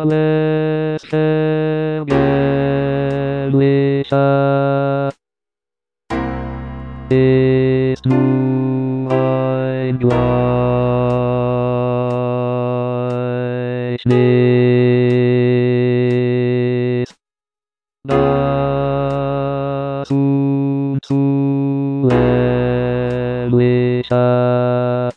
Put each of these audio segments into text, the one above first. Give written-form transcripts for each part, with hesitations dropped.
alles Vergänglicher ist nur ein Gleichnis, das Unzulänglicher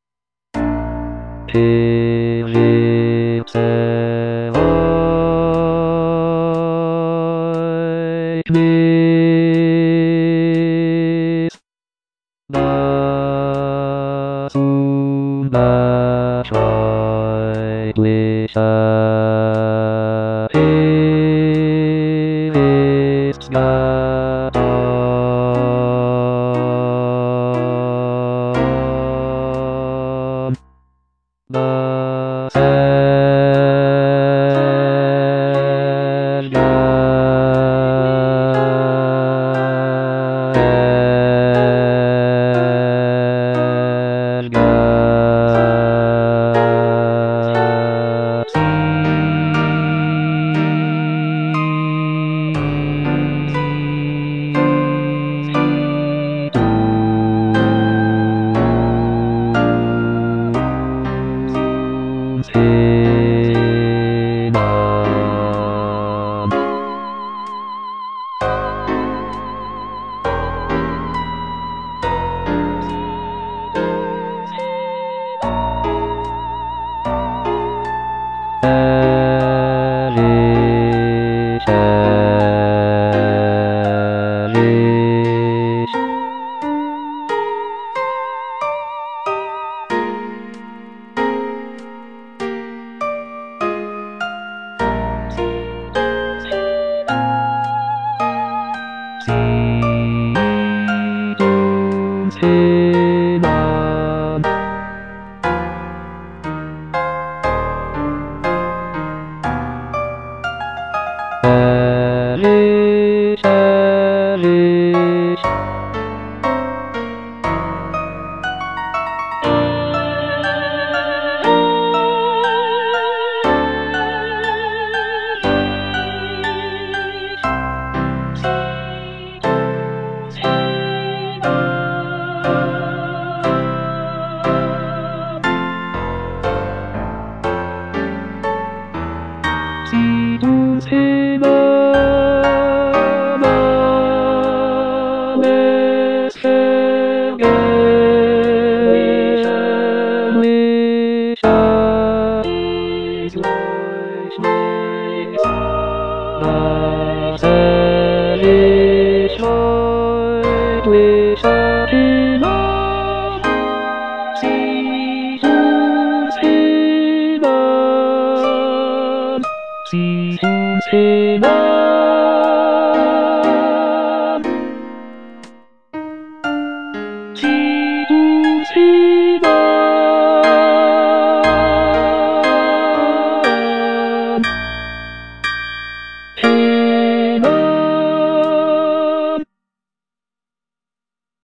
Ereignis, das Unerschreibliche ist getan. Das Herrlich, herrlich. Zieht uns hinan. Herrlich, herrlich. Zieht uns hinan, alles Vergänglicher ist Gleichnis, das herrlich Freundliche hinan, zieht uns hinan. Zieht uns hinan.